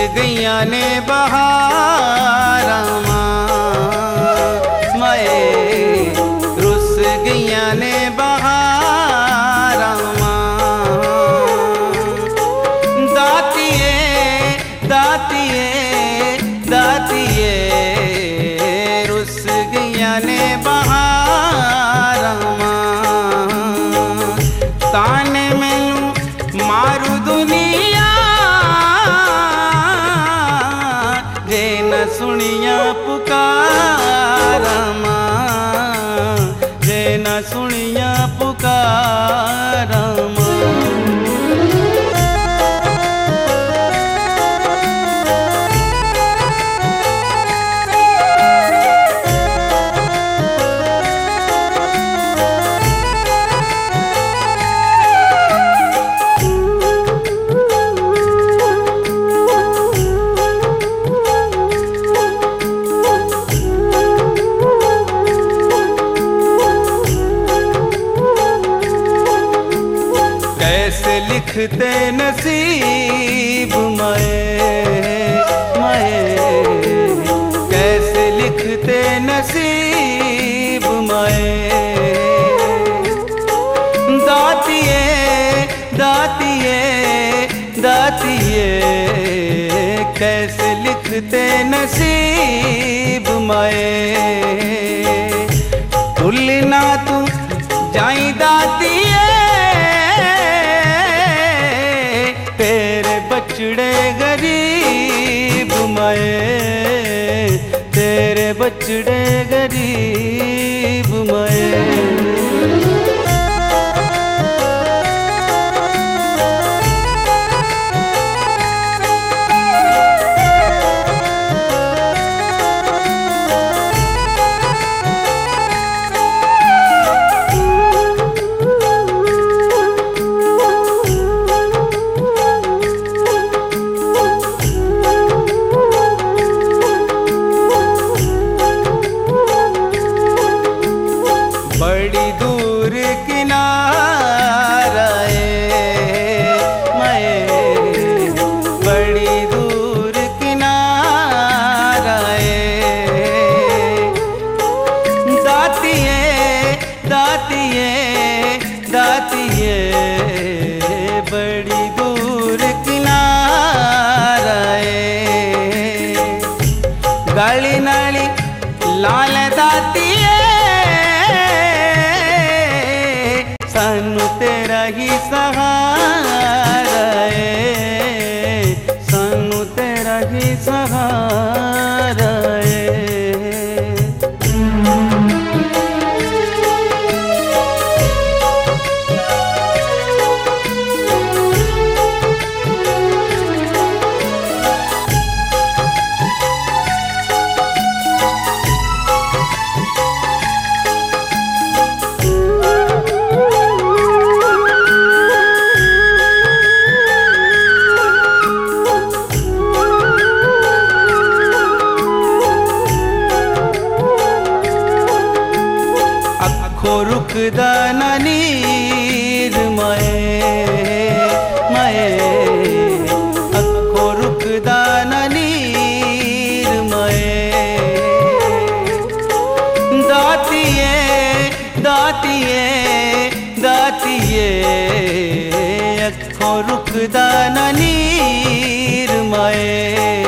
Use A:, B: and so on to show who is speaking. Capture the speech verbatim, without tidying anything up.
A: गईया ने बहारा माए रुस गईया ने बहारा दातिए दातिए दातिए रुस गईया ने बहारा ताने मैनू मारू दुनिया जे न सुनिया पुकारा मां जे न सुनिया पुकारा कैसे लिखते नसीब माए माए कैसे लिखते नसीब माए दातिए दातिए दातिए कैसे लिखते नसीब माए भूलना तू जाई दातिए तेरे बचड़े गरीब माए तेरे बचड़े गरीब माए बड़ी दूर किनारा मैं बड़ी दूर किनारा दातिए दातिए दातिए बड़ी दूर किनारा गाली नाली लाल दातिए सानू तेरा ही सहारा है सानू तेरा ही सहारा है अखो रुकदा ना नीर माए माए अखो रुकदा ना नीर माए दातिए दातिए दातिए अखो रुकदा ना नीर माए